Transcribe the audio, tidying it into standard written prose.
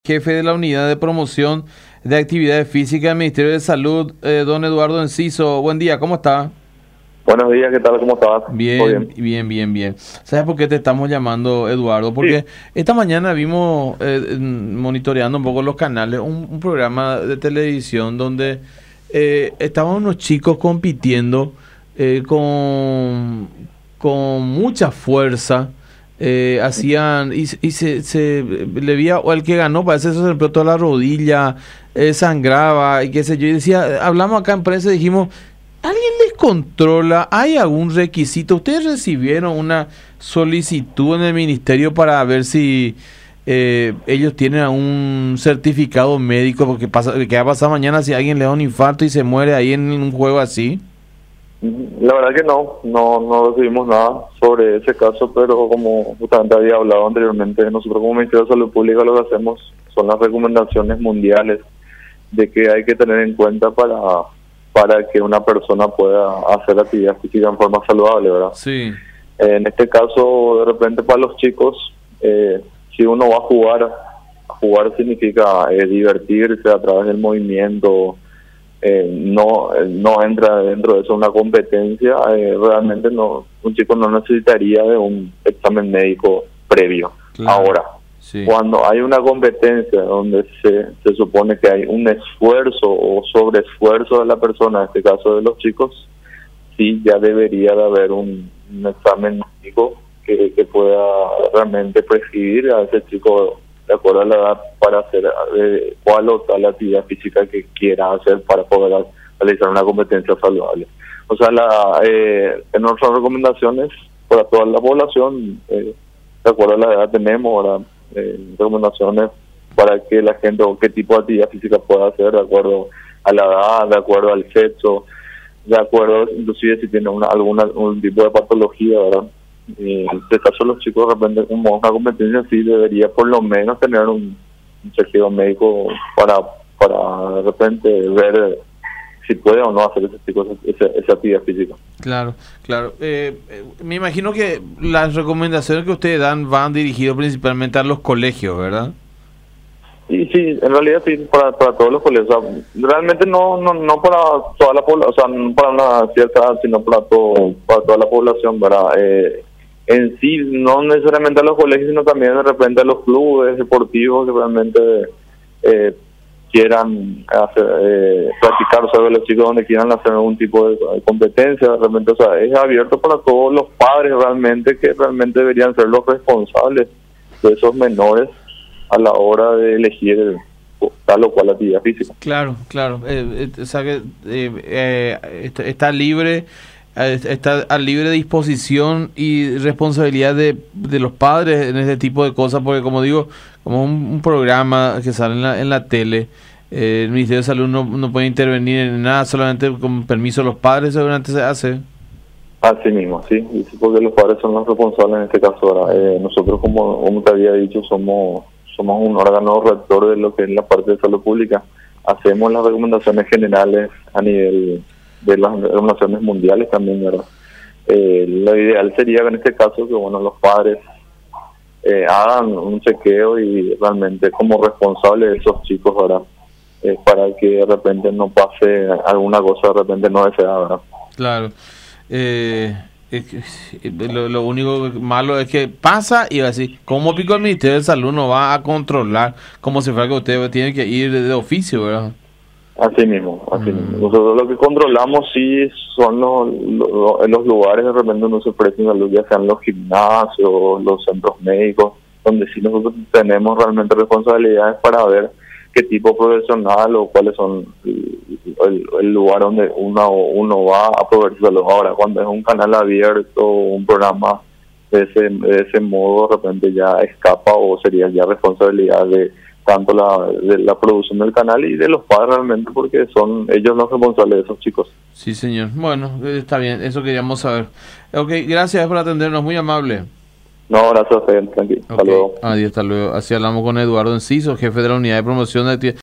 Jefe de la Unidad de Promoción de Actividades Físicas del Ministerio de Salud, don Eduardo Enciso. Buen día, ¿cómo está? Buenos días, ¿qué tal? ¿Cómo estás? Bien, bien. ¿Sabes por qué te estamos llamando, Eduardo? Porque esta mañana vimos, monitoreando un poco los canales, un programa de televisión donde estaban unos chicos compitiendo con mucha fuerza. Hacían y se le veía, o el que ganó parece que se rompió toda la rodilla, sangraba y qué sé yo, y decía, hablamos acá en prensa y dijimos, ¿alguien les controla? ¿Hay algún requisito? ¿Ustedes recibieron una solicitud en el ministerio para ver si ellos tienen un certificado médico? Porque ¿qué va a pasar mañana si alguien le da un infarto y se muere ahí en un juego así? La verdad que no recibimos nada sobre ese caso, pero como justamente había hablado anteriormente, nosotros como Ministerio de Salud Pública lo que hacemos son las recomendaciones mundiales de que hay que tener en cuenta para que una persona pueda hacer actividad física en forma saludable, ¿verdad? Sí. En este caso, de repente para los chicos, si uno va a jugar significa divertirse a través del movimiento. No entra dentro de eso una competencia. Realmente un chico no necesitaría de un examen médico previo. Claro. Ahora, sí, cuando hay una competencia donde se supone que hay un esfuerzo o sobreesfuerzo de la persona, en este caso de los chicos, sí ya debería de haber un examen médico que pueda realmente prescribir a ese chico de acuerdo a la edad para hacer cuál o tal actividad física que quiera hacer para poder realizar una competencia saludable. O sea, en nuestras recomendaciones para toda la población, de acuerdo a la edad tenemos ahora recomendaciones para que la gente o qué tipo de actividad física pueda hacer de acuerdo a la edad, de acuerdo al sexo, de acuerdo inclusive si tiene algún tipo de patología, ¿verdad? En este caso los chicos de repente como una competencia sí debería por lo menos tener un chequeo médico para de repente ver si puede o no hacer esa actividad física. Claro. Me imagino que las recomendaciones que ustedes dan van dirigidas principalmente a los colegios, ¿verdad? Sí, en realidad sí, para todos los colegios. O sea, realmente no para toda la población, o sea, no para una cierta edad, sino para toda la población, ¿verdad? En sí, no necesariamente a los colegios, sino también de repente a los clubes deportivos que realmente quieran practicar, o sea, los chicos donde quieran hacer algún tipo de competencia, realmente, o sea, es abierto para todos los padres realmente, que realmente deberían ser los responsables de esos menores a la hora de elegir tal o cual actividad física. Claro. O sea que está libre. Está a libre disposición y responsabilidad de los padres en este tipo de cosas, porque como digo, como un programa que sale en la tele, el Ministerio de Salud no puede intervenir en nada, solamente con permiso de los padres seguramente se hace. Así mismo, sí, porque los padres son los responsables en este caso. Ahora, nosotros como te había dicho somos un órgano rector de lo que es la parte de salud pública. Hacemos las recomendaciones generales a nivel de las recomendaciones mundiales también, ¿verdad? Lo ideal sería en este caso que los padres hagan un chequeo y realmente como responsables de esos chicos, ¿verdad? Para que de repente no pase alguna cosa de repente no deseada, ¿verdad? Claro. Lo único malo es que pasa y va a decir, ¿cómo pico el Ministerio de Salud no va a controlar como si fuera que usted tiene que ir de oficio, ¿verdad? Así mismo. Nosotros lo que controlamos sí son en los lugares de repente donde se ofrecen salud, ya sean los gimnasios, los centros médicos, donde sí nosotros tenemos realmente responsabilidades para ver qué tipo profesional o cuáles son el lugar donde uno va a proveer salud. Ahora, cuando es un canal abierto, un programa de ese modo, de repente ya escapa o sería ya responsabilidad de tanto de la producción del canal y de los padres realmente, porque son ellos los responsables de esos chicos. Sí, señor. Bueno, está bien, eso queríamos saber. Ok, gracias por atendernos, muy amable. No, gracias a usted, tranquilo. Okay. Hasta luego. Adiós, hasta luego. Así hablamos con Eduardo Enciso, jefe de la Unidad de Promoción de Actividades